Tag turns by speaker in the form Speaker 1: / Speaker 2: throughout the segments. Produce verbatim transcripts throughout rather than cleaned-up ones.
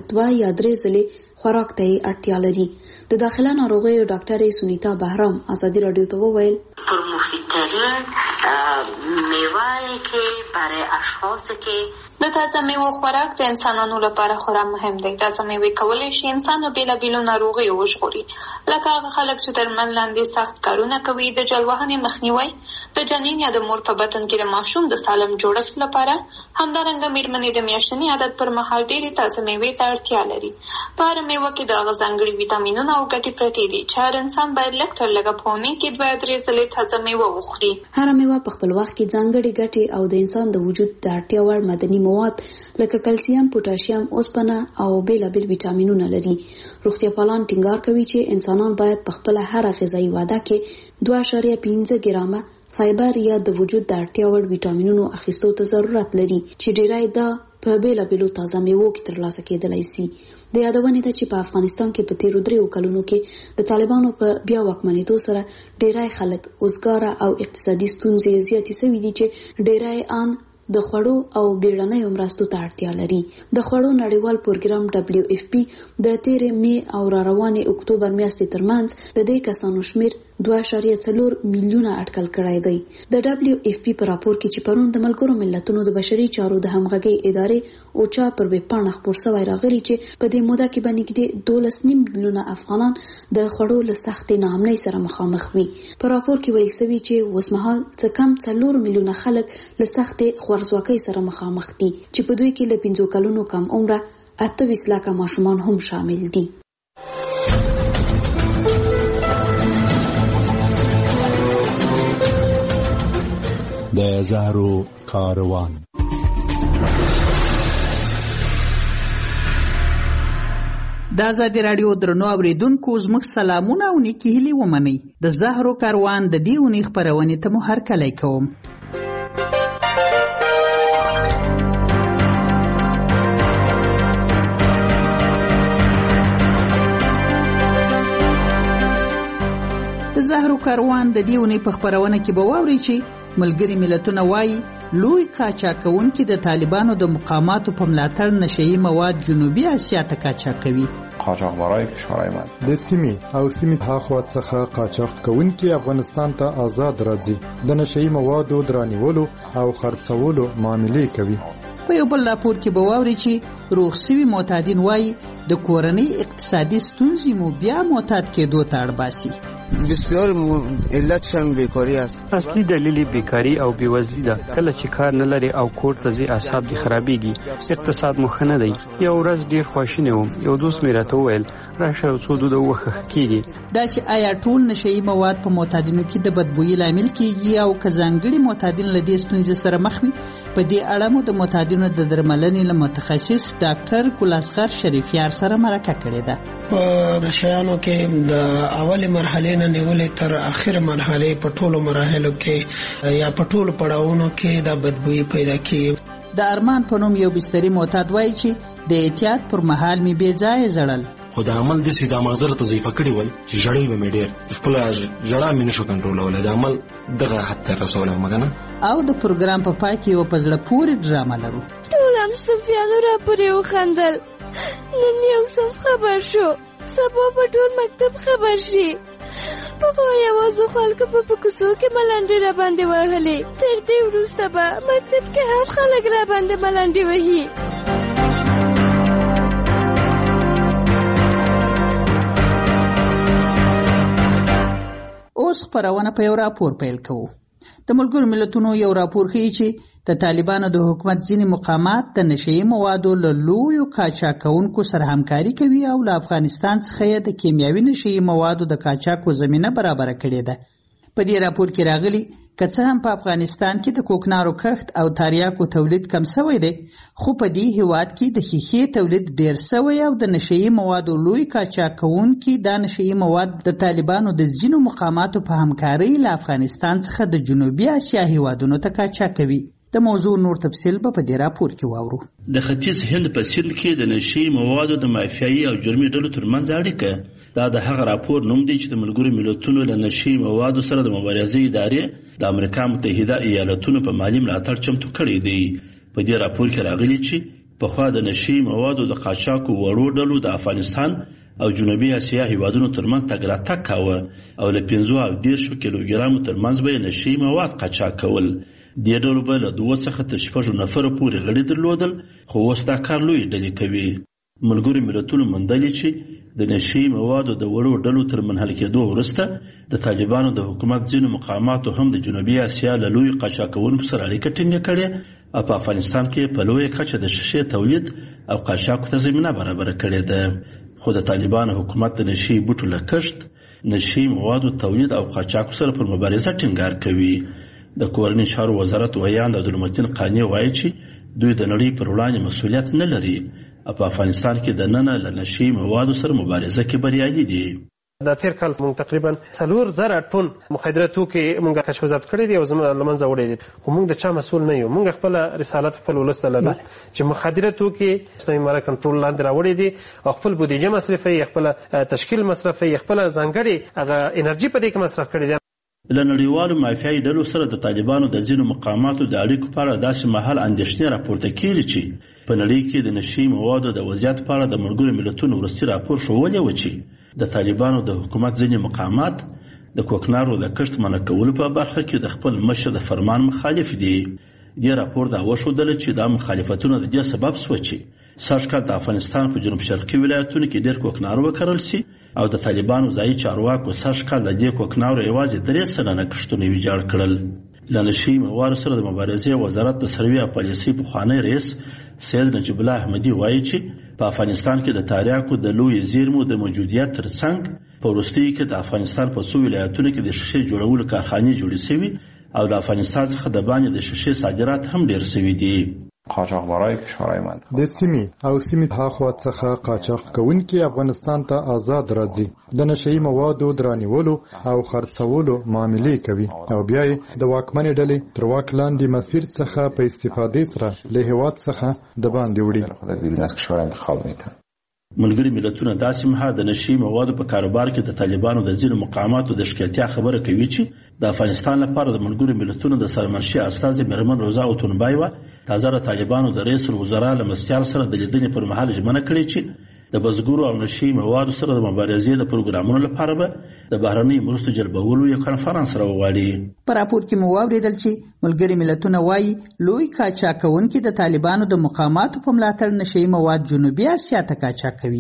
Speaker 1: دوه یا درې ځلې خوراک ته اړتیا لري. د داخله ناروغیو ډاکټر سونیتا بهرام ازادي رادیو ته وویل
Speaker 2: پر مفیدترین میوه که برای اشخاص که
Speaker 3: د تازه میوو خوراک د انسانانو لپاره خورا مهم دی. تازه میوې کولی شي انسان له بېلابېلو ناروغیو وژغوري، لکه هغه خلک چې درمل لاندې سخت کارونه کوي، د جلوهنې مخنیوی، د جنین یا د مور په بطن کې د ماشوم د سالم جوړښت لپاره. همدارنګه مېرمنې د میاشتني عادت پر مهال ډېرې تازه میوې ته اړتیا لري. په هره میوه کې د هغه ځانګړي ویټامینونه او ګټې پرتې دي چې هر انسان باید لږ تر لږه په اونۍ کې دوه درې ځلې تازه میوه وخوري.
Speaker 1: هره میوه په خپل وخت کې ځانګړې ګټې او د انسان د وجود د اړتیا وړ مدني مواد لکه کلسیم، پوتاشیم، اوسپنه او بیلابیل ویټامینونه لري. روغتیا پالان ټینګار کوي چې انسانان باید په خپل هر غذایي وعده کې دوه اعشاریه پنځه ګرامه فایبر یا د وجود د اړتیا وړ ویټامینونو اخیستو ته ضرورت لري چې ډیری دا په بیلابیلو تازه میوو کې ترلاسه کېدلی سي. د یادونې ده چې په افغانستان کې په تیرو دریو کلونو کې د طالبانو په بیا واکمنېدو سره ډیری خلک اوزګاره او اقتصادي ستونزې زیاتې سوي دي چې ډیری ان د خوړو او بیړنیو مرستو ته اړتیا لري. د خوړو نړیوال پروګرام دبلیو اف پی د تیرې مې او را روانې اکتوبر میاشتې ترمنځ د دې کسانو شمیر دوه اعشاریه څلور میلیونه اټکل کړی دی. د دبلیو اف پی په راپور کې چې پرون د ملګرو ملتونو د بشري چارو د همغږۍ ادارې اوچا پر ویبپاڼه خپور شوی راغلی چې په دې موده کې به نږدې دولس نیم میلیونه افغانان د خوړو له سختې ناامنۍ سره مخامخ وي. په راپور کې ویل شوي چې اوسمهال څه کم څلور میلیونه خلک له سختې خوارځواکۍ سره مخامخ دي چې په دوی کې له پنځو کلونو کم عمره اته ویشت لکه ماشومان هم شامل دي.
Speaker 4: د زهرو کاروان.
Speaker 5: د آزادي راډیو درنو اوریدونکو زموږ سلامونه او نیکې هیلې ومنئ. د زهرو کاروان د دې اونۍ خپرونې ته مو هرکلی کوم. د زهرو کاروان د دې اونۍ په خپرونه کې به واورئ چې ملګري ملتونه وایي لوی قاچاقونکي د طالبانو د مقاماتو په ملاتړ نشهیي مواد جنوبي اسیا ته قاچاق کوي.
Speaker 6: قاچاقبرای کشورهای من
Speaker 7: د سیمې او سیمې هاخوا څخه قاچاق کوونکي افغانستان ته آزاد راځي، د نشهیي موادو درانیولو او خرڅولو معاملې کوي.
Speaker 5: په یو بل راپور کې به واورئ چې روغ سوي معتادین وایي د کورنۍ اقتصادي ستونزې مو بیا معتاد کېدو ته اړ باسي.
Speaker 8: بسیار علت هم بیکاری است.
Speaker 9: اصلي دلیل بیکاری او بیوزلی ده. کله چې کار نه لري او کور ته ځي اعصاب دې خرابېږي، اقتصاد مو ښه نه دی. یو ورځ ډېر خواشینی وم، یو دوست مې راته وویل راشه یو څو دوده ووښه کېږي.
Speaker 5: دا چې آیا ټول نشهیي مواد په معتادینو کې د بدبویي لامل کېږي او که ځانګړي معتادین له دې ستونزې سره مخ وي، په دې اړه مو د معتادینو د درملنې له متخصص ډاکټر ګلاسغر شریفیار سره مرکه کړې ده.
Speaker 10: په نشهیانو کې د اولې مرحلې نه نیولې تر اخر مرحلې په ټولو مراحلو کې یا په ټولو پړاوونو کې د بدبویي پیدا کېږي.
Speaker 5: د ارمان په نوم یو بستري معتاد وایي چې د احتیاط پر مهال می بې ځایه ژړل.
Speaker 11: خو د عمل داسې د مغزه راته ضعیفه کړي ول چې ژړی به مې ډېر، خپله ژړا مې نشو کنټرولولی، د عمل دغه حد ته رسولی وم که نه.
Speaker 5: او د پروګرام په پای کې یو په زړه پورې ډرامه لرو.
Speaker 12: ټول همصنفیانو راپورې وخندل، نن یو صنف خبر شو، سبا به ټول مکتب خبر شي. پخوا یوازې خلکو په کوڅو کې ملنډې را باندې وهلې، تر دې وروسته به مکتب کې هم خلک را باندې ملنډې وهي.
Speaker 5: اوس خپرونه په یو راپور پیل کوو. د ملګرو ملتونو یو راپور ښیي چې د طالبانو د حکومت ځینې مقامات د نشهیي موادو له لویو قاچاقونکو سره همکاري کوي او له افغانستان څخه یې د کیمیاوي نشهیي موادو د قاچاقو زمینه برابره کړې ده. په دې راپور کې راغلي که څه هم په افغانستان کې د کوکنارو کښت او تریاکو تولید کم شوی دی، خو په دې هیواد کې د ښیښې تولید ډیر شوی او د نشهیي موادو لوی قاچاق کوونکي دا نشهیي مواد د طالبانو د ځینو مقاماتو په همکارۍ له افغانستان څخه د جنوبي اسیا هیوادونو ته قاچاق کوي. د موضوع نور تفصیل به په دې راپور کې واورو.
Speaker 13: د ختیځ هند په سند کې د نشهیي موادو د مافیایي او جرمي ډلو ترمنځ اړیکه. دا د هغه راپور نوم دی چې د ملګرو ملتونو له نشهیي موادو سره د مبارزې ادارې د امریکا متحده ایالتونو په مالي ملاتړ چمتو کړی دی. په دې راپور کې راغلي چې پخوا د نشي موادو د قاچاقو وړو ډلو د افغانستان او جنوبي اسیا هیوادونو ترمنځ تګ راتګ کاوه او له پنځو او دېرشو کیلوګرامو ترمنځ به نشي مواد قاچاق کول. دې ډلو به له دوه څخه تر شپږو نفرو پورې غړي درلودل، خو اوس دا کار لوی ډلې کوي. ملګرو ملتونو موندلي چې د نشي موادو د وړو ډلو تر منحل کېدو وروسته د طالبانو د حکومت ځینو مقاماتو هم د جنوبي اسیا له لویو قاچاقونکو سره اړیکه ټینګه کړې او په افغانستان کې په لویه کچه د شیشې تولید او قاچاقو ته زمینه برابره کړې ده. خو د طالبانو حکومت د نشي بوټو له کښت، نشي موادو تولید او قاچاقو سره پر مبارزه ټینګار کوي. د کورني چارو وزارت ویاند عبدالمتین قانی وایي چې دوی د نړۍ پر وړاندې مسؤلیت نه لري او په افغانستان کې د ننه له نشي موادو سره مبارزه کې بریالي دي.
Speaker 14: د تیر کال موږ تقریبا څلور زره ټن مخدره توکي موږ کشف ضبط کړي دي او زموږ له منځه وړي دي، خو موږ د چا مسؤل نه یو. موږ خپل رسالت خپل ولس ته لرو چې مخدره توکي اسلامي امارت کنټرول لاندې راوړي دي او خپل بودیجه مصرفوي، خپل تشکیل مصرفوي، خپل ځانګړي هغه انرژي په دې کې مصرف کړي دي.
Speaker 13: له نړیوالو مافیایي ډلو سره د طالبانو د ځینو مقاماتو د اړیکو په اړه داسې مهال اندېښنې راپورته کېږي چې په نړۍ کې د نشي موادو د وضعیت په اړه د ملګرو ملتونو وروستي راپور ښوولی و چې د طالبانو د حکومت ځینې مقامات د کوکنارو د کښت منع کولو په برخه کې د خپل مشر د فرمان مخالف دي. دې راپور دا وښودله چې دا مخالفتونه د دې سبب شوه چې سږ کال د افغانستان په جنوب شرقي ولایتونو کې ډېر کوکنارو وکرل سي او د طالبانو ځایي چارواکو سږ کال د دې کوکنارو یوازې درې سلنه کښتونه ویجاړ کړل. له نشي موادو سره د مبارزې وزارت د سروې او پالیسۍ پخوانی رئیس سید نجیب الله احمدي وایي چې په افغانستان کې د تاریاکو د لوی زیرمو د موجودیت ترڅنګ په وروستیو کې د افغانستان په څو ولایتونو کې د شیشې جوړولو کارخانې جوړې شوي او د افغانستان څخه د باندې د شیشې صادرات هم ډېر شوي دي.
Speaker 6: قاچاقبرای کشورهای منطقه
Speaker 7: د سیمې او سیمې هاخوا څخه قاچاق کوونکي افغانستان ته آزاد راځي، د نشئی موادو درانیولو او خرڅولو معاملې کوي او بیا د واکمنې ډلې تر واک لاندې مسیر څخه په استفادې سره له هېواد څخه د باندې وړي.
Speaker 13: ملګري ملتونه داسې مهال د نشي موادو په کاروبار کې د طالبانو د ځینو مقاماتو د ښکېلتیا خبره کوي چې د افغانستان لپاره د ملګرو ملتونو د سرمنشي استازي میرمن روزا اوتونبایوا تازه د طالبانو د رئیس الوزرا له مرستیال سره د لیدنې پر مهال ژمنه کړې چې د بزګرو او نشي موادو سره د مبارزې د پروګرامونو لپاره به د بهرنۍ مرستو جلبولو یو کنفرانس راوغواړي.
Speaker 5: په راپور کې مو واورېدل چې ملګري ملتونه وایي لوی قاچاقونکي د طالبانو د مقاماتو په ملاتړ نشي مواد جنوبي اسیا ته قاچاق کوي.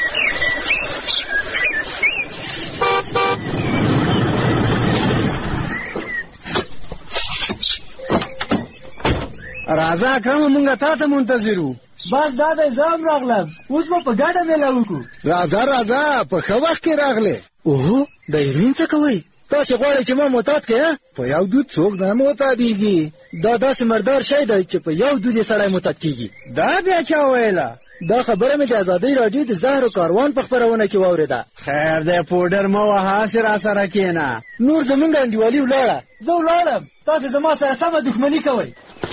Speaker 15: راځه اکرم مونږه تا ته منتظرو.
Speaker 16: بس دا د زام راغلم، اوس به په ګډه میله وکړو.
Speaker 15: راځه راځه په ښه وخت کې راغلې. اوهو د ایرین څه کوئ؟ تاسې غواړئ چې ما معتاد کړې؟ په یو دود څوک نه معتادېږي. دا داسې مردار شی دی چې په یو دود یې سړی معتاد کېږي. دا بیا چا ویله؟ دا خبره مې د ازادۍ راډیو د زهرو کاروان په خپرونه کې واورېده.
Speaker 16: خیر دی پوډر مه وهه، هسې راسره کښېنه.
Speaker 15: نور زمونږ انډیوالي ولاړه.
Speaker 16: زه ولاړم، تاسې زما سره سمه دښمني کوئ.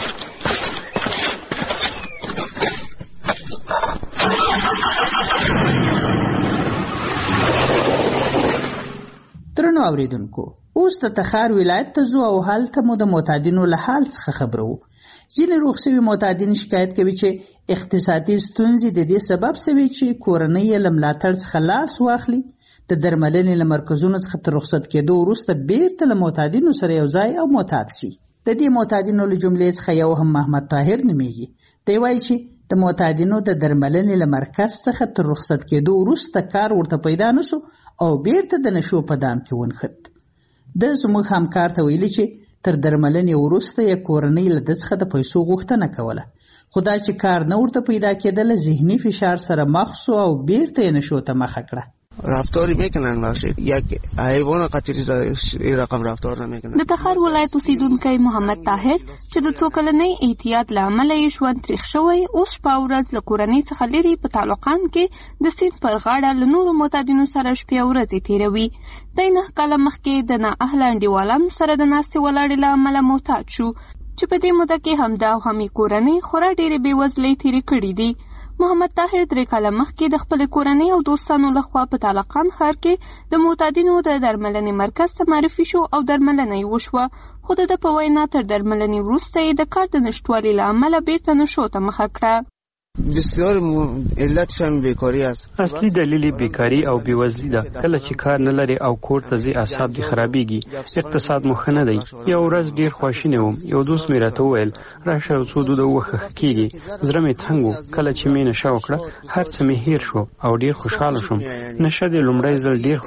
Speaker 5: درنو اوریدونکو، اوس د تخار ولایت ته ځو او هلته مو د معتادینو له حال څخه خبرو. ځینې روغ شوي معتادین شکایت کوي چې اقتصادي ستونزې د دې سبب شوي چې کورنۍ یې له ملاتړ څخه لاس واخلي. د درملنې له مرکزونو څخه تر رخصت کېدو وروسته بیرته له معتادینو سره یو ځای او معتاد شي. د دې معتادینو له جملې څخه یو هم محمد طاهر نومیږي. دی وایي چې د معتادینو د درملنې له مرکز څخه تر رخصت کېدو وروسته کار ورته پیدا نشو او بیرته د نشو په دام کې ونښت. د زموږ همکار ته ویلي چې تر درملنې وروسته یې کورنۍ له ده څخه د پیسو غوښتنه کوله، خو دا چې کار نه ورته پیدا کېدله ذهني فشار سره مخ شو او بیرته یې نشو ته مخه کړه.
Speaker 8: رفتاری میکنن باشه، یک حیوان قطری رقم رفتار نمیکنن.
Speaker 3: د تخار ولایت اوسیدونکی محمد طاهر چې د څو کلنۍ احتیاط له امله یې ژوند تریخ شوی، اوس شپه ورځ له کورنۍ څخه لرې په تعلقان کې د سیند پر غاړه له نورو معتادینو سره شپې او ورځې تېروي. دی نه کاله مخکې د نااهله انډیوالانو سره د ناستې ولاړې له امله معتاد شو چې په دې موده کې همدا او همې کورنۍ خورا ډېرې بېوزلۍ تېرې کړي دي. محمد طاهر درې کاله مخکې د خپلې کورنۍ او دوستانو لخوا په طالقان ښار کې د معتادینو د درملنې مرکز ته معرفي شو او درملنه یې وشوه، خو د ده په وینا تر درملنې وروسته یې د کار د نشتوالي له امله بیرته نشو ته مخه کړه.
Speaker 8: بسیار علتش هم بیکاری است.
Speaker 9: اصلي دلیل بیکاری او بیوزلی ده. کله چې کار نه لري او کور ته ځي اعصاب دي خرابېږي، اقتصاد مو ښه نه دی. یو ورځ ډېر خواشینی وم، یو دوست مې راته وویل راشه یو څو دوده ووښه کېږي. زړه مې تنګ و. کله چې مې نشه وکړه هر څه مې هیر شو او ډېر خوشحاله شوم. نشه د لومړی ځل ډېر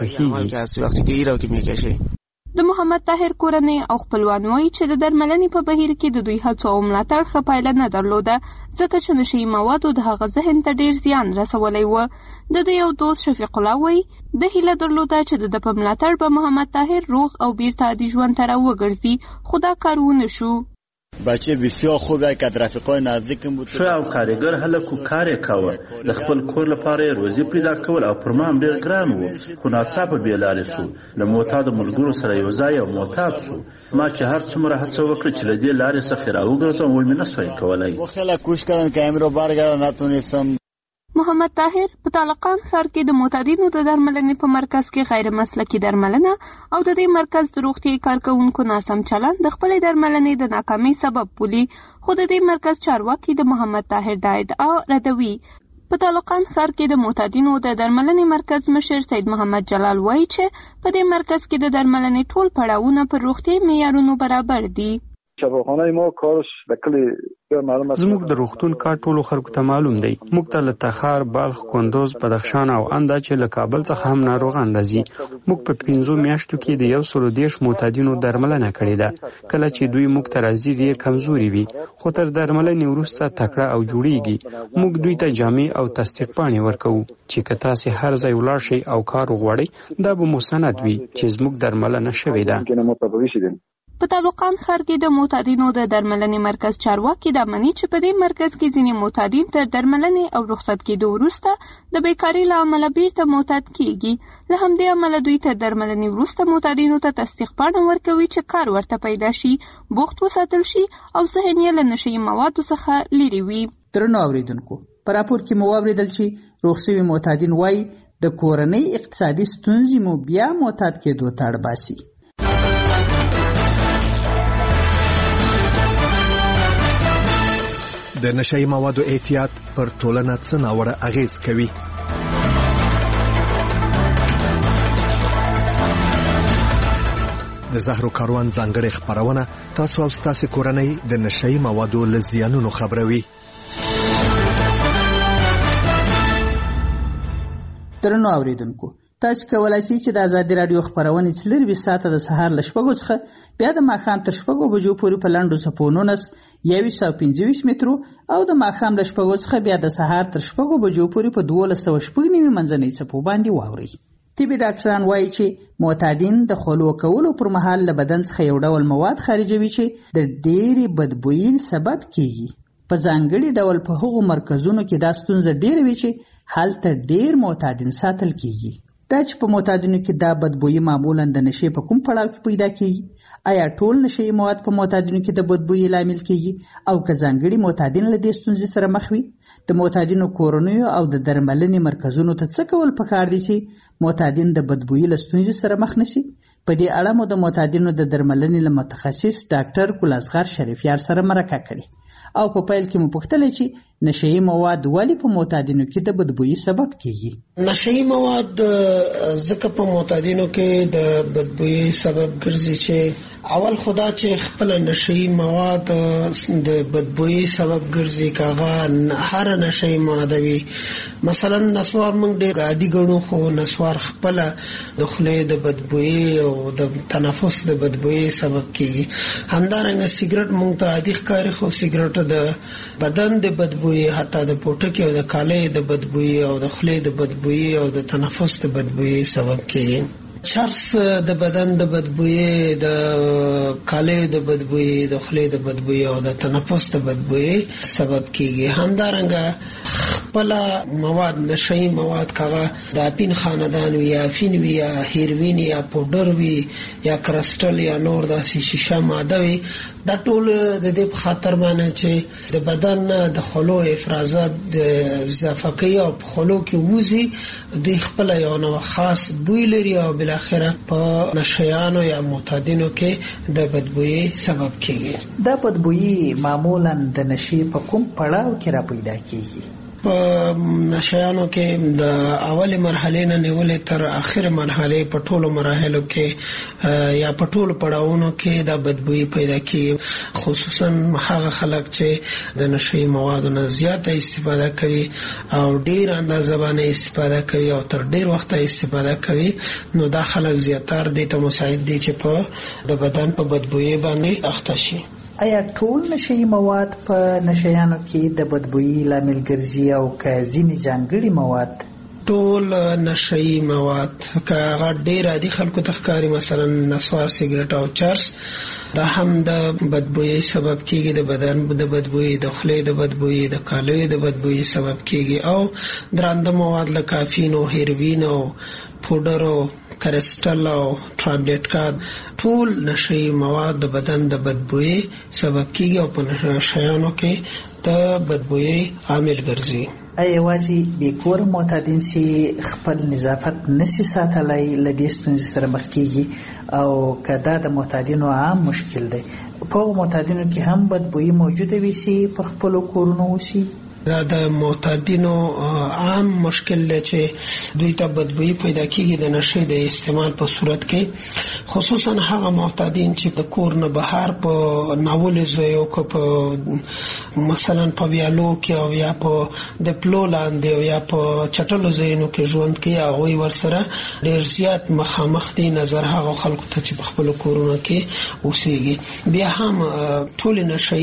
Speaker 9: خوښېږي.
Speaker 3: د محمد طاهر کورنۍ او خپلوان وایي چې د درملنې په بهیر کې د دوی هڅو او ملاتړ ښه پایله نه درلوده، ځکه چې نشهیي موادو د هغه ذهن ته ډېر زیان رسولی و. د ده یو دوست شفیق الله وایي د هیله درلوده چې د ده په ملاتړ به محمد طاهر روغ او بیرته عادي ژوند ته راوګرځي، خو دا کار ونه شو.
Speaker 17: بچه بسیار خوبه که رفیقای نزدیکم بود.
Speaker 13: ښه او کارګر هلک و، کار یې کاوه. د خپل کور لپاره یې روزي پیدا کول او پر ما هم ډېر ګران و، خو ناڅاپه بې لارې سو. له معتادو ملګرو سره یو ځای او معتاد سو. ما چې هر څومره هڅه وکړه چې له دې لارې څخه راوګرځم ومې نه سوای کولی.
Speaker 17: خیلی کوشش کردم که امروز برگردم نتونستم.
Speaker 3: محمد طاهر په طالقان ښار کې د معتادینو د درملنې په مرکز کې غیر مسلکي درملنه او د دې مرکز د روغتیايي کارکوونکو ناسم چلند د خپلې درملنې د ناکامۍ سبب بولي، خو د دې مرکز چارواکي د محمد طاهر دا ادعا ردوي. په طالقان ښار کې د معتادینو د درملنې مرکز مشر سید محمد جلال وایي چې په دې مرکز کې د درملنې ټول پړاوونه پر روغتیايي معیارونو برابر دي.
Speaker 18: شفاخانه ما کارش د کلی
Speaker 9: زموږ د روغتون کار ټولو خلکو ته معلوم دی. موږ ته له تخار، بلخ، کندوز، بدخشان او اندا چې له کابل څخه هم ناروغان راځي. موږ په پنځو میاشتو کې د یو سلو دېرش معتادینو درملنه کړې ده. کله چې دوی موږ ته راځي ډېر کمزوري وي، خو تر درملنې وروسته تکړه او جوړیږي. موږ دوی ته جامې او تصدیق پاڼې ورکوو چې که تاسې هر ځای ولاړ شئ او کار وغواړئ دا به مو سند وي چې زموږ درملنه شوې ده.
Speaker 3: په طالقان ښار کې د معتادینو د درملنې مرکز چارواکي دا مني چې په دې مرکز کې ځینې معتادین تر درملنې او رخصت کېدو وروسته د بیکارۍ له امله بیرته معتاد کېږي. له همدې امله دوی تر درملنې وروسته معتادینو ته تصدیق پاڼه ورکوي چې کار ورته پیدا شي، بوخت وساتل شي او ذهن یې له نشهیي موادو څخه لرې وي.
Speaker 5: درنو اورېدونکو، په راپور کې مو واورېدل چې روغ شوي معتادین وایي د کورنۍ اقتصادي ستونزې مو بیا معتاد کېدو ته اړ باسي.
Speaker 19: د نشهیي موادو احتیاط پر ټولنه څه ناوړه اغیز کوي؟ د زهرو کاروان ځانګړې خپرونه تاسو او ستاسو کورنۍ د نشهیي موادو له زیانونو خبروي.
Speaker 5: درنو اوریدونکو، تاسو کولای شئ چې د ازادي رادیو خبرونه څلور ساعته د سهار ل شپږو څخه بیا د ماښام تر شپږو بجو پورې په لاندو سپونونس یو سل پنځه ویشت مترو او د ماښام ل شپږو څخه بیا د سهار تر شپږو بجو پورې په دولس سوه شپږ نیمې منځنۍ څپو باندې واورئ. طبي ډاکټران وایي چې معتادین د خولو کولو پر مهال له بدن څخه یو ډول مواد خارجوي چې د ډېرې بدبویي سبب کیږي. په ځانګړي ډول په هغو مرکزونو کې دا ستونزه ډېره وي چې هلته ډېر معتادین ساتل کیږي. دا چې په معتادینو کې دا بدبویي معمولا د نشې په کوم پړاو کې پیدا کیږي؟ آیا ټول نشهیي مواد په معتادینو کې د بدبویي لامل کیږي او که ځانګړي معتادین له دې ستونزې سره مخ وي؟ د معتادینو کورنیو او د درملنې مرکزونو ته څه کول پکار دي چې معتادین د بدبویي له ستونزې سره مخ نشي؟ په دې اړه مو د معتادینو د درملنې له متخصص ډاکټر ګلازغر شریفیار سره مرکه کړې او په پیل کې مو پوښتنه چې نشهیي مواد ولې په معتادینو کې د بدبویي سبب کیږي؟
Speaker 10: نشهیي مواد ځکه په معتادینو کې د بدبویي سبب ګرځي چې اول خدا چې خپل نشهیي مواد د بدبویي سبب ګرځي، کاغه هر نشهیي ماده وي. مثلا نسوار موږ ډېر عادي ګڼو، خو نسوار خپل د خولې د بدبویي او د تنفس د بدبویي سبب کیږي. همدارنګه سیګریټ موږ ته عادي ښکاري، خو سیګریټ د بدن د بدبویي، حتی د پوټکي او د کالۍ د بدبویي او د خولې د بدبویي او د تنفس د بدبویي سبب کیږي. چرس د بدن د بدبویي، د کالۍ د بدبویي، د خولې د بدبویي او د تنفس د بدبویي سبب کیږي. همدارنګه خپل مواد نشهیي مواد کاغه د اپین خاندان وي، یا افین وي، یا هیروین، یا پودر وي، یا کرسټل، یا نور داسې شیشه ماده وي. دا ټول د دې په خاطر باندې چې د بدن د خولو افرازات اضافه کوي او په خولو کې وځي، دوی خپل یو نوع خاص بوی لري او بالاخره په نشهیانو یا معتادینو کې د بدبویي سبب کیږي.
Speaker 5: دا بدبویي معمولا د نشې په کوم پړاو کې را پیدا کیږي؟
Speaker 10: په نشیانو کې د اولې مرحلې نه نیولې تر اخر مرحلې په ټولو مراحلو کې یا په ټولو پړاوونو کې د بدبوئی پیدا کیږي، خصوصا هغه خلک چې د نشي موادو نه زیاته استفاده کوي او ډیر اندازه باندې استفاده کوي او تر ډیر وخت استفاده کوي، نو دا خلک زیاتره د ته مساعد دي چې په د بدن په بدبوئی باندې اخته شي.
Speaker 5: آیا ټول نشئی مواد په نشیانو کې د بدبوئی لامل ګرځي او که ځینې ځانګړي مواد؟
Speaker 10: ټول نشئی مواد که هغه ډیر عادي خلکو ته ښکاري، مثلا نسوار، سیګریټ او چرس، دا هم د بدبوئی سبب کیږي، د بدن د بدبوئی، د خولې د بدبوئی، د کالیو د بدبوئی سبب کیږي، او درانده مواد لکه کافین او هیروین او پودر او کرسټل او ټابلیټ کا ټول نشئی مواد د بدن د بدبوئی سبب کیږي او په نشیانو کې د بدبوئی عامل ګرځي.
Speaker 5: آیا یوازې بېکوره معتادین چې خپل نظافت نشي ساتلی له دې ستونزې سره مخ کیږي، او که دا د معتادینو عام مشکل دی، په هغو معتادینو کې هم بدبوئی موجوده وي چې پر خپلو کورونو اوسي؟
Speaker 10: دا د معتادینو عام مشکل دی چې دوی ته بدبوئی پیدا کیږي د نشې د استعمال په صورت کې، خصوصا هغه معتادین چې د کور نه بهر په ناولې ځایو کې په مثلا په ویالو کې او یا په د پلو لاندې او یا په چټلو ځایونو کې ژوند کوي، هغوی ورسره ډېر زیات مخامخ دي نظر هغه خلکو ته چې په خپلو کورونو کې اوسېږي. بیا هم ټولې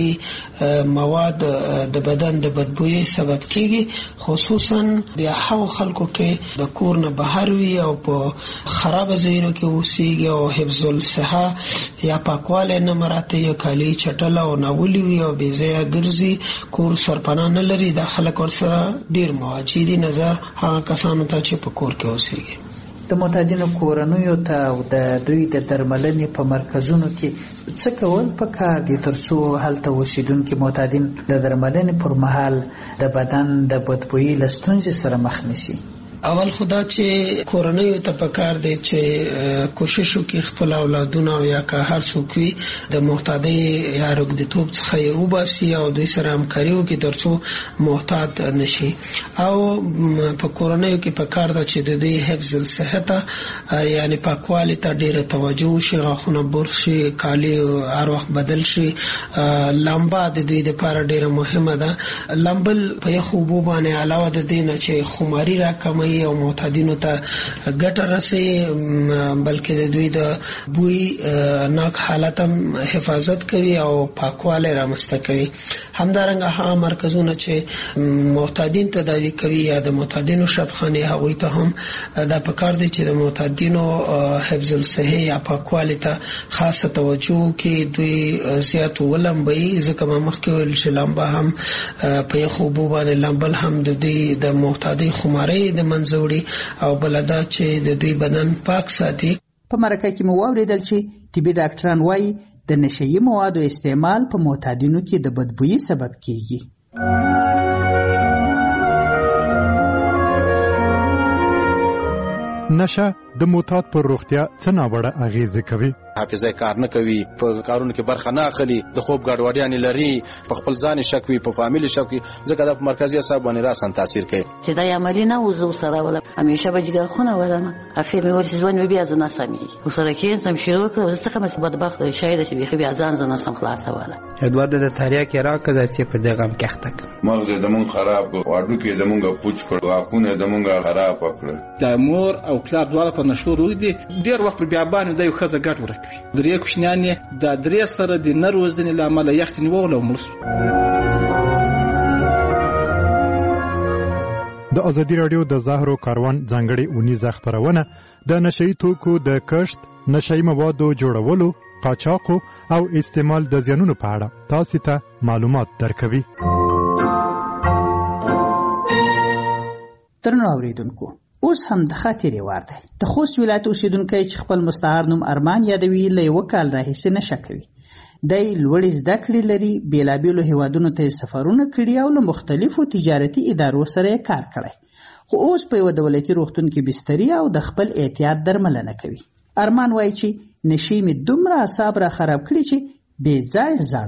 Speaker 10: نشهیي مواد د بدن د بدبوئی سبب کیږي، خصوصا بیا هغو خلکو کې د کور نه بهر وي او په خراب ځایونو کې اوسېږي او حفظ الصحه یا پاکوالی نه مراته، یا کالي چټله او ناولي وي او بې ځایه ګرځي، کور سرپناه نه لري، دا خلک ورسره ډېر مواجه دي نظر هغه کسانو ته چې په کور کې اوسېږي.
Speaker 5: د معتادینو کورنیو ته او د دوی د درملنې په مرکزونو کې څه کول پکار دي ترڅو هلته اوسیدونکي معتادین د درملنې پر مهال د بدن د بدبوئی له ستونزې سره مخ نشي؟
Speaker 10: اول خدا چې کورنیو ته پکار دی چې کوشش وکړي خپل اولادونه او یا که هر څوک وي د معتادۍ یا رګدتوب څخه یې وباسي او دوی سره همکاري وکړي ترڅو معتاد نشي. او په کورنیو کې پکار ده چې د دوی حفظ الصحه ته یعنی پاکوالي ته ډېره توجه وشي، غاښونه برش شي، کالي هر وخت بدل شي، لامبا د دوی دپاره ډېره مهمه ده. لامبل په یخو اوبو باندې علاوه د دې نه چې خماري راکموي او معتادینو ته ګټه رسوي، بلکې د دوی د بوی ناک حالت هم حفاظت کوي او پاکوالی رامنځته کوي. همدارنګه هغه مرکزونه چې معتادین تداوي کوي یا د معتادینو شبخانې، هغوی ته هم دا پکار دی چې د معتادینو حفظ الصحه یا پاکوالی ته خاصه توجه وکړي، دوی زیات ولمبوي، ځکه ما مخکې ویل چې لامبا هم په یخو اوبو باندې لامبل هم د دوی د معتادۍ خمارۍ د منځوړي او بلدا چې د دوی بدن پاک ساتي.
Speaker 5: په مرکه کې مو واوریدل چې طبي ډاکټران وایي د نشهیي موادو استعمال په معتادینو کې د بدبوئی سبب کیږي.
Speaker 7: نشه د معتاد پر روغتیا څه ناوړه اغیزه کوي؟
Speaker 20: حافظه کار نه کوي، په کارونو کې برخه نه اخلي، د خوب ګډوډي لري، په خپل ځان شک وي، په فامیل شک وي، ځکه د مرکزي اعصاب باندې راسن تاثیر کوي.
Speaker 2: چې دا عملی نه وزو سره ولا همیشه به جګر خونه ولنه اخر مې ورسې ځوان بیا ځنه سمي وسره کې سم شروع کړ، ځکه مې بدبخت شاید چې بیا ځان ځنه سم خلاص ولا
Speaker 21: ادوار د تاریخ کې راکړه چې په دغه مکحته
Speaker 22: مغز دمون خراب کو، واډو کې دمونګه پوچ کړ، واکونه دمونګه خراب کړ.
Speaker 23: د مور او پلار دواړه په نشو روي دي، ډیر وخت بیا باندې د یو خزه ګټ ورکوي. درې کوشنیان د درې سره د نروزنې لامل یخت نیول او ملس.
Speaker 7: د ازادي رادیو د زهرو کاروان ځانګړي اونیزه خبرونه د نشئی توکو د کشت، نشئی موادو جوړولو، قاچاقو او استعمال د زیانونو په اړه تاسو ته معلومات درکوي.
Speaker 5: درنو اوریدونکو، اوس هم د خاطرې وار دی. د خوست ولایت اوسیدونکی چې خپل مستعار نوم ارمان یادوي له یوه کال راهیسې نشه کوي. دی لوړې زده کړې لري، بېلابېلو هیوادونو ته یې سفرونه کړي او له مختلفو تجارتي ادارو سره یې کار کړی، خو اوس په یوه دولتي روغتون کې بستري او د خپل احتیاط درملنه کوي. ارمان وایي چې نشې مې دومره اعصاب را خراب کړي چې بې ځایه ژاړم،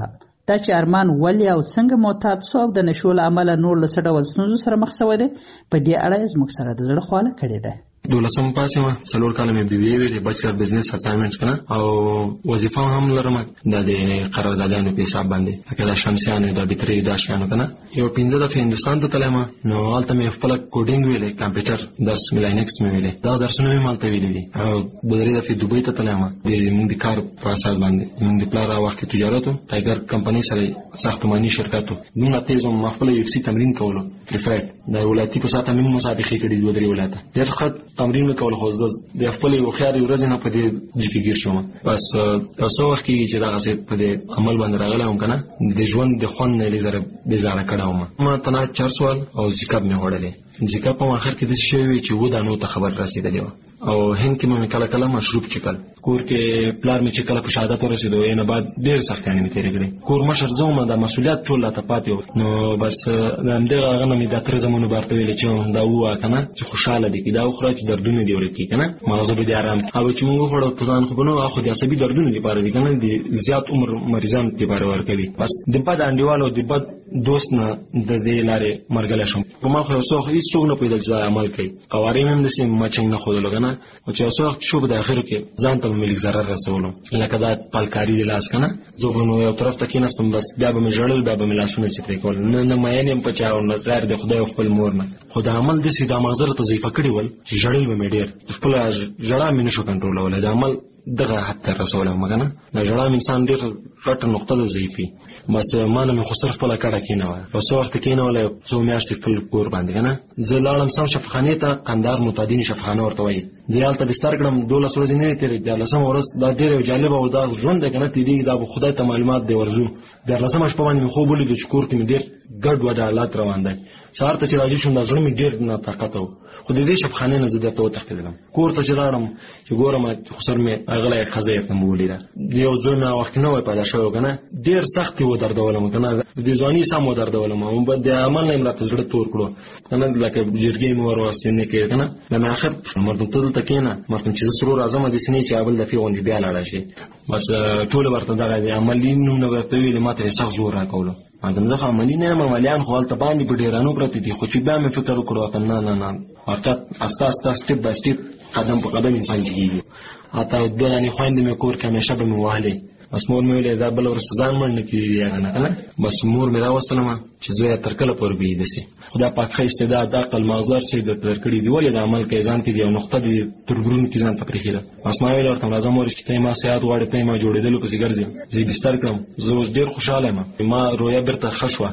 Speaker 5: دا چې ارمان ولې او څنګه معتاد سو او د نشو له امله نور له څه ډول ستونزو سره مخ شوی دی، په دې اړه یې زموږ سره د زړه خواله کړې ده.
Speaker 1: دولسم پاس یم، څلور کاله مې بي بي اے ویلې، بچلر بزنس اساینمنټ کنه، او وظیفه هم لرم د دې قراردادونو په حساب باندې، لکه د شمسیانو د بتري د شانو کنه. یو پنځه دفعه هندستان ته تلم، نو هلته مې خپل کوډینګ ویلې، کمپیوټر درس لینکس مې ویلې، دا درسونه مې مالته ویلې دي. او درې دفعه دوبۍ ته تلم د موږ د کار په اساس باندې. موږ د پلار وخت تجارت او ټایګر کمپنی سره ساختماني شرکت وو. موږ تیزو مخفل یو سی تمرین کولو، پریفرډ د ولایتي په ساته موږ مسابقې کړې دوه درې ولایت. ډېر خط تمرین وکول، خو د خپل یو خیال ورځ نه په دې ځکه شوم. بس تاسو وخت کې چې دا غسه په دې عمل باندې راغلم کنه، د ژوند د خوند نه لزر بیزاره کړم. ما تنا چار سوال او ذکر نه وړلې. ذکر په اخر کې د شی وی چې و دا نو ته خبر رسیدلې و، او هند کې مې کله کله مشروب چکل کور کې پلار مې چې کله په شهادت ورسېدو یې نه بعد ډېر سختیانې مې تیرې کړې. کور مشر زوم د مسؤلیت ټول لا ته پاتې و، نو بس د همدې هغه نه مې د تر زمونو برته ویلې چې دا ووا کنه چې خوشاله دي، دا خو چې دردونه دی ورکی کنه، مغزه به دې آرام. او چې موږ خو په ځان خو بنو اخو د عصبي دردونه دی پاره دي کنه، د زیات عمر مریضان دی پاره ورکوي. بس د بد انډیوالو د بد دوست نه د دې لارې مرګله شم. په ما خو اوسه هیڅ څوک نه پیدا چې عمل کوي. قوارې مې د سیم مچنګ نه خودلو کنه، او چې اوسه شو په اخر کې ځان ته ملي zarar رسولو، لکه دا پالکاری د لاس کنه. زه په نو یو طرف ته کېناستم، بس بیا به مې ژړل، بیا به مې لاسونه چې پرې کول، نه نه مې نه په چاو نه غیر د خدای خپل مور نه. خدای عمل د سیده مغزره ته ضعیف کړی ول چې ژړل به مې ډېر، خپل ژړا مې نشو کنټرولول. دا عمل دغه حد ته رسوله مګنه، دا ژړا انسان ډېر غټه نقطه ده ضعیفي. بس ما نه مې خو صرف خپله کډه کېنوله، په څه وخت کېنوله څو میاشتې خپل کور باندې کنه. زه لاړم سم شفاخانې ته، قندهار متعدین شفاخانه ورته وایي. دې هلته بستر کړم، دولس ورځې نه وې تېرې. دیارلسمه ورځ دا ډېر یو جالبه او دا ژوند دی کنه تېرېږي، دا به خدای ته معلومات دی ورځو. دیارلسمه شپه باندې مې خوب ولیدو چې کور کې مې ډېر ګډ وډ حالات روان دی. سهار ته چې راځي شوم دا زړه مې ډېر ناطاقته و، خو د دې شفاخانې نه زه درته وتښتېدلم. کور ته چې لاړم چې ګورم خو سر مې اغلی ښځه یې ورته مې ولیده. یو زوی مې هغه وخت نه وی پیدا شوی که نه، ډېر سخت یې ودردولم که نه، د ځواني سم ودردولم، د عمل نه یې راته زړه تور کړو که نه، لکه جرګې مې ور واستې نه کړې که نه. بیا مې آخر مردم ته دلته کښېنه، مردم چې زه سرو راځم داسې نه چې اول دفعې غوندې بیا لاړه شي. بس ټوله ورته دغه د عملي نوم نه ورته ویلې، ما ته یې سخت زور راکولو. مادم زه خو عملي نه یم، عملیان خو هلته باندې په ډېرانو پرتې دي. خو چې بیا مې فکر وکړو ته نه نه نه ورته استه استه سټپ بای سټپ قدم په قدم انسان جګېږي. حتی دوه دانې خویندې مې کور کې همیشه به مې وهلې. بس مور مې ویلې دا بله ورسته ځان مړ نه کېږي هغه نه که نه. بس مور مې راوستلم چې زویه تر کله پورې به یې داسې خدای پاک ښه استعداد عقل مغزدار چې درته درکړي دي، ولې د عمل کوې ځان کې دي یو نقطه دي تربرونو کې ځان ته پرېښې ده. بس ما ویل ورته راځه مور چې ته یې ما صحت غواړې، ته یې ما جوړېدلو پسې ګرځې. زه یې بستر کړم، زه اوس ډېر خوشحاله یم، ما رویه بېرته ښه شوه.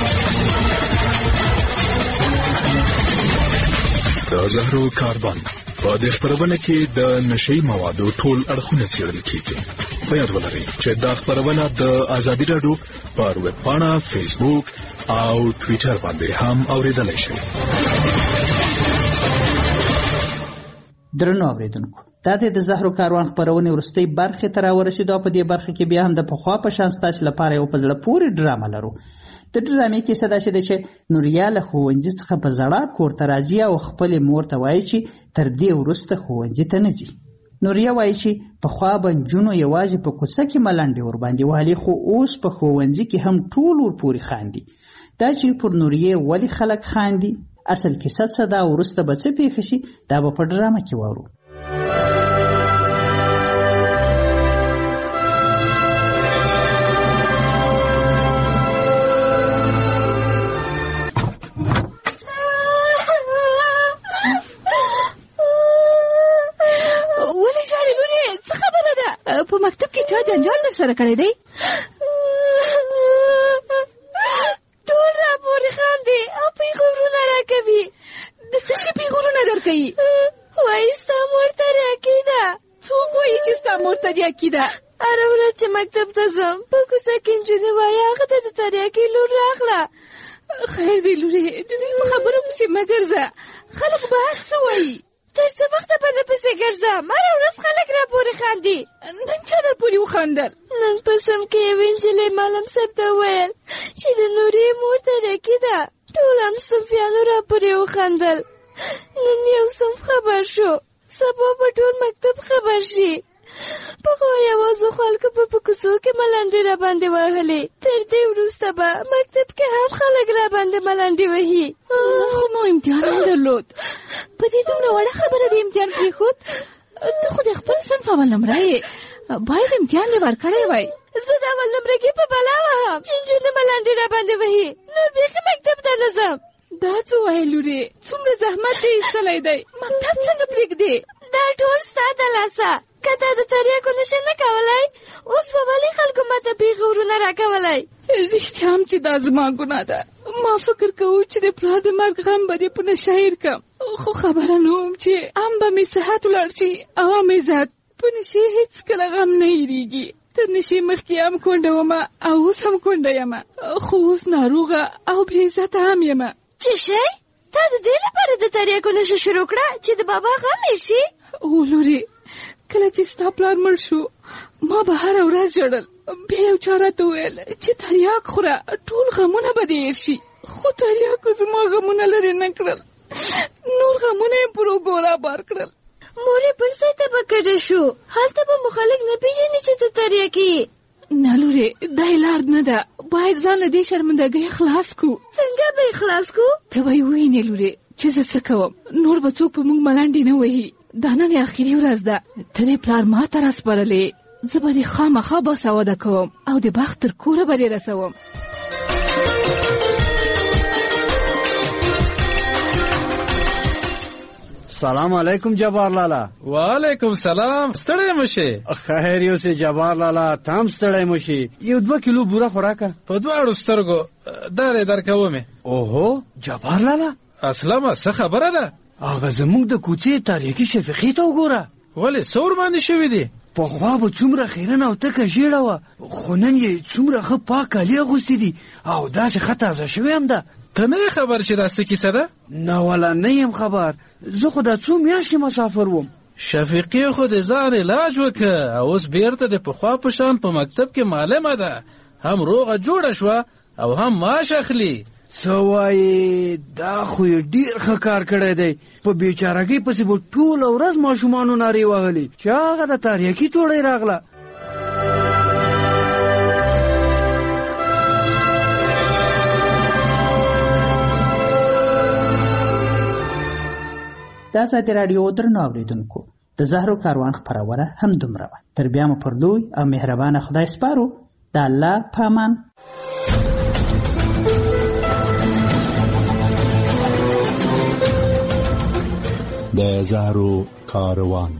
Speaker 4: د زهرو کاربن په دې خپرونه کې د نشئی موادو ټول اړخونه څېړل کېږي. په یاد ولرئ چې دا خپرونه د ازادي راډیو پر ویب پاڼه، فیسبوک او ټویټر باندې هم اورېدلی شئ.
Speaker 5: درنو اورېدونکو، دا د زهرو کاروان خپرونې وروستۍ برخې ته راورسېدو. په دې برخه کې بیا هم د پخوا په شان ستاسې لپاره یو په زړه پورې ډرامه لرو. د ډرامې کیسه داسې ده چې نوریا له ښوونځي څخه په زړه کور ته راځي او خپلې مور ته وایي چې تر دې وروسته ښوونځي ته نه ځي. نوریا وایي چې پخوا به نجونو یوازې په کوڅه کې ملنډې ورباندې وهلې، خو اوس په ښوونځي کې هم ټول ورپورې خاندي. دا چې پر نوریې ولې خلک خاندي، اصل کیسه څه ده، وروسته به څه پېښه شي، دا به په ډرامه کې واورو.
Speaker 11: په مکتب کې چا جنجال در سره کړی دی؟
Speaker 12: ټول را پورې خاندي او پیغورونه راکوي.
Speaker 11: د څه شي پیغورونه درکوي؟
Speaker 12: وایي ستا مور تریاکې ده.
Speaker 11: څوک وایي چې ستا مور تریاکې ده؟
Speaker 12: هره ورځ چې مکتب ته ځم په کوڅه کې نجونې وایي هغه ته د تریاکې لور راغله.
Speaker 11: خیر دی لورې، د دوی په خبرو پسې مه ګرځه، خلک به هر څه وایي.
Speaker 12: تر څه وخته به نه پسې ګرځم؟ هره ورځ خلک را پورې خاندي.
Speaker 11: نن چا در پورې وخندل؟
Speaker 12: نن په سم کې یوې نجلۍ معلم صاحب ته وویل چې د نورې مور تریاکې ده. ټول هم صنفیانو را پورې وخندل. نن یو صنف خبر شو، سبا به ټول مکتب خبر شي. پخوا یوازې خلکو په کوڅو کې ملنډې را باندې وهلې، تر دې وروسته به مکتب کې هم خلک را باندې ملنډې وهي.
Speaker 11: خو مو امتحان هم درلود، په دې دومره وړه خبره د امتحان پرېښود؟ ته خو د خپل صنف اول نمره یې، باید امتحان دې ورکړی وای.
Speaker 12: زه د اول نمره کې په بلا وهم چې نجونې ملنډې را باندې وهي، نور بیخي مکتب ته نه ځم.
Speaker 11: دا څه وایې لورې، څومره زحمت دې ایستلی دی، مکتب څنګه پرېږدې؟
Speaker 12: دا ټول ستا د لاسه. که تا د تریاکو نشه نه کولی، اوس به ولې خلکو ماته پیغورونه راکولی؟
Speaker 11: رښتیا هم چې دا زما ګناه ده. ما فکر کوو چې د پلار د مرګ غم به دې په نشه هېر کړم، خو خبره نه وم چې ام به مې صحت ولاړ شي او ام عزت. په نشې هېڅکله غم نه هېرېږي. تر نشې مخکې هم کونډه ومه او اوس هم کونډه یمه، خو اوس ناروغه او بې عزته هم یمه.
Speaker 12: څه شی؟ تا د دې لپاره د تریاکو نشه شروع کړه چې د بابا غم هېر شي؟
Speaker 11: او لورې، کله چې ستا پلار مړ شو ما به هره ورځ ژړل. بیا یو چا راته وویل چې تریاک خوره ټول غمونه به دې هېر شي، خو تریاکو زما غمونه لرې نه کړل، نور غمونه یې پر اوږو رابار کړل.
Speaker 12: مورې بل ځای ته به کډه شو، هلته به مو خلک نه پېژني چې ته تریاکي یې.
Speaker 11: نه لورې، دا یې لار نه ده، باید ځان له دې شرمندګۍ خلاص کړو.
Speaker 12: څنګه به یې خلاص کړو؟
Speaker 11: ته به یې ووینې لورې چې زه څه کوم، نور به څوک په موږ ملنډې نه وهي. دا نن اخري ورځ ده، ته دې پلار ما ته راسپارلې، زه به دې خامخا باسواده کوم او د بخت تر کوره به دې رسوم.
Speaker 6: سلام علیکم جبار لالا.
Speaker 14: وعلیکم سلام. ستړی مشه؟
Speaker 6: خیر یو سه جبار لالا، تام ستړی مشه. یو دوه کیلو بوره خوراکه
Speaker 14: په دواړو سترګو درې درکومه.
Speaker 6: اوهو جبار لالا،
Speaker 14: اسلامه څه خبره ده؟
Speaker 6: هغه زموږ د کوڅې تاریخي شفیقې ته وګوره.
Speaker 14: ولې سور باندې شوی دی؟
Speaker 6: پخوا به څومره خیرنه او تکه ژیړه وه، خو نن یې څومره ښه پاک کالي اغوستي دي او داسې ښه تازه شوې هم ده.
Speaker 14: ته نه یې خبر چې دا څه کیسه ده؟
Speaker 6: نه والا نه یم خبر، زه خو دا څو میاشتې مسافر وم.
Speaker 14: شفیقې خو د ځان علاج وکړه او اوس بیرته د پخوا په شان په مکتب کې معلمه ده، هم روغه جوړه شوه او هم معاش اخلي.
Speaker 6: څه وایې؟ دا خو یې ډېر ښه کار کړی دی. په بېچارګۍ پسې به ټوله ورځ ماشومانو نارې وهلې چې هغه د تاریکي توړۍ راغله.
Speaker 5: د ازادي راډیو درنو اورېدونکو، د زهرو کاروان خپرونه هم دومره وه. تر بیا مو پر لوی او مهربانه خدای سپارو. د الله په امان.
Speaker 15: د زهرو کاروان.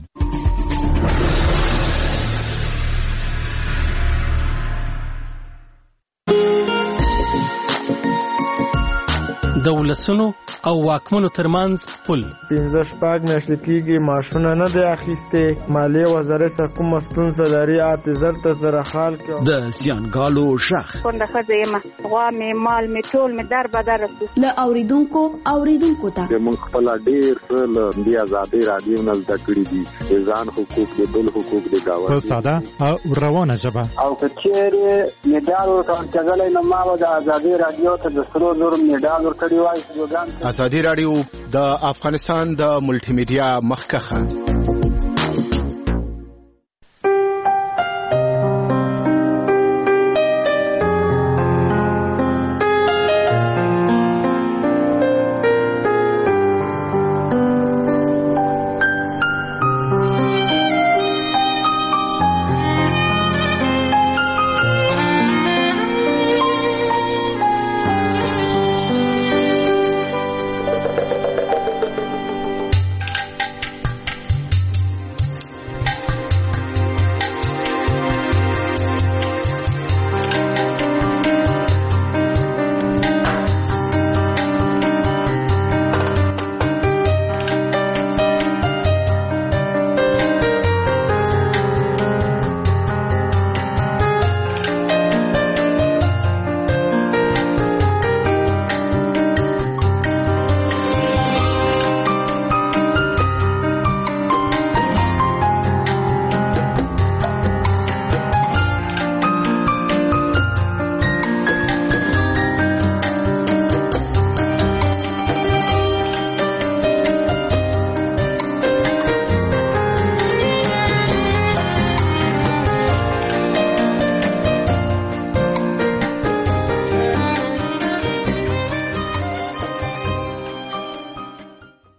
Speaker 24: د ولسونو او واکمنو ترمنځ پل.
Speaker 25: پنځه شپږ میاشتې کېږي معاشونه نه دی اخیستی، مالیې وزارت څخه کومه ستونزه لري، اته زر ته زره خال کې
Speaker 15: د زیانګالو غږ.
Speaker 26: کونډه ښځه یم، غوا مې مال مې ټول مې در بدر شو.
Speaker 27: له اورېدونکو اورېدونکو ته
Speaker 18: موږ خپله ډېر څه له دې ازادۍ راډیو نه زده کړي دي، د ځان حقوق، د بل حقوق، د ګاونډي
Speaker 7: په ساده او روانه ژبه.
Speaker 28: او که چېرې مډال ورکول کېدلی نو ما به د ازادۍ راډیو ته د سرو زرو مډال ورکړی وای.
Speaker 15: ازادي راډیو د افغانستان د ملټي میډیا مخکښه